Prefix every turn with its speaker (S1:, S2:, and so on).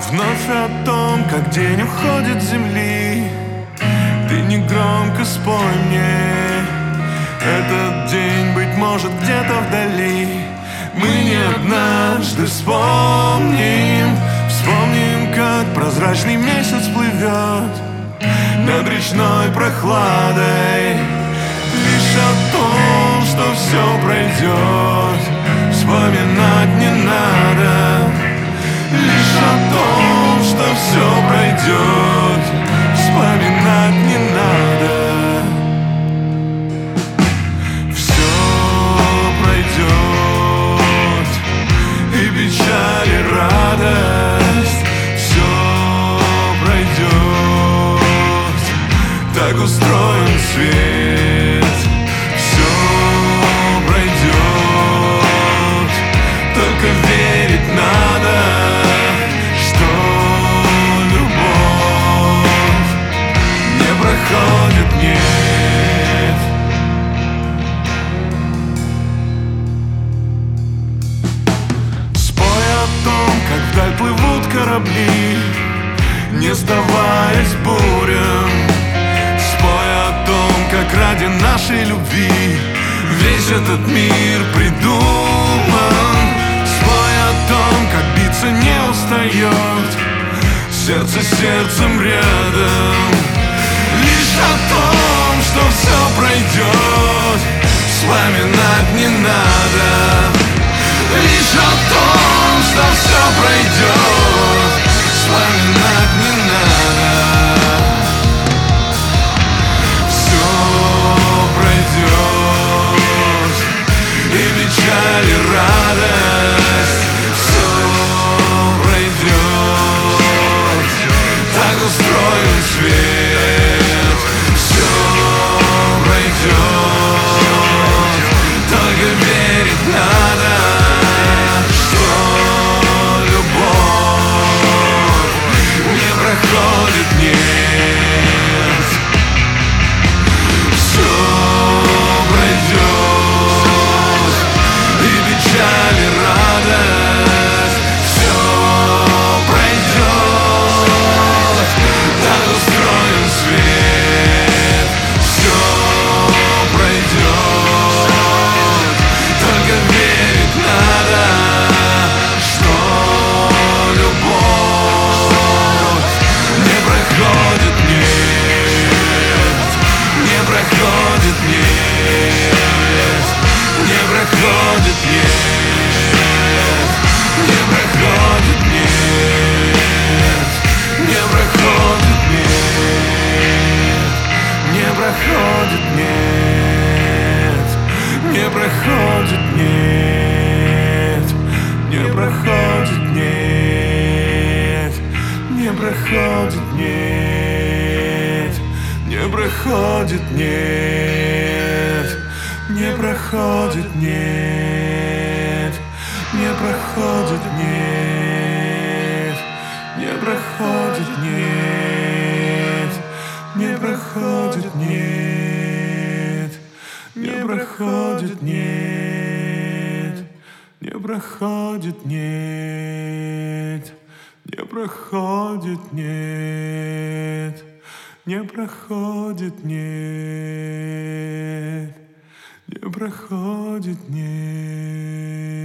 S1: Вновь о том, как день уходит с земли. Ты негромко спой мне. Этот день, быть может, где-то вдали. Мы не однажды вспомним, как прозрачный месяц плывет над речной прохладой. Лишь о том, что все пройдет, вспоминать не надо. Лишь о том, что все пройдет, вспоминать не надо. Все пройдет, и печаль, и радость. Все пройдет, так устроен свет. Все пройдет, только верить надо, что любовь не проходит, нет. Спой о том, как вдаль плывут корабли, не сдаваясь бурям. Спой о том, как ради нашей любви весь этот мир придуман. Спой о том, как биться не устает сердце с сердцем рядом. Лишь о том, что все пройдет, вспоминать не надо. Лишь о том, что все пройдет, вспоминать не надо. Все пройдет, и печаль, и радость. Все пройдет, так устроен свет. Все пройдет, только верить надо, что любовь не проходит, нет. Все пройдет, и печаль, и радость. Все пройдет, так устроен свет. Все пройдет, только верить надо, что любовь не проходит, нет. Не проходит, нет. Не проходит, нет. Не проходит, нет. Не проходит, нет. Не проходит, нет. Не проходит, нет. Не проходит, нет. Не проходит, нет. Не проходит, нет. Не проходит, нет. Не проходит, нет. Не проходит, нет. Не проходит, нет. Не проходит, нет. Не проходит, нет. Не проходит, нет. Не проходит, нет. Не проходит, нет.